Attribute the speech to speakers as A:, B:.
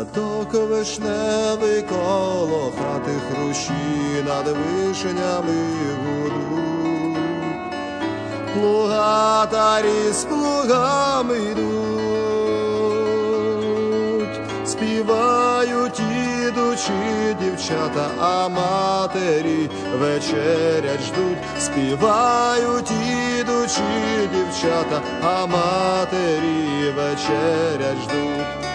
A: Садок вишневий коло хати, хрущі над вишнями гудуть. Плугатарі з плугами йдуть, співають ідучі дівчата, а матері вечерять ждуть. Співають ідучі дівчата, а матері вечерять ждуть.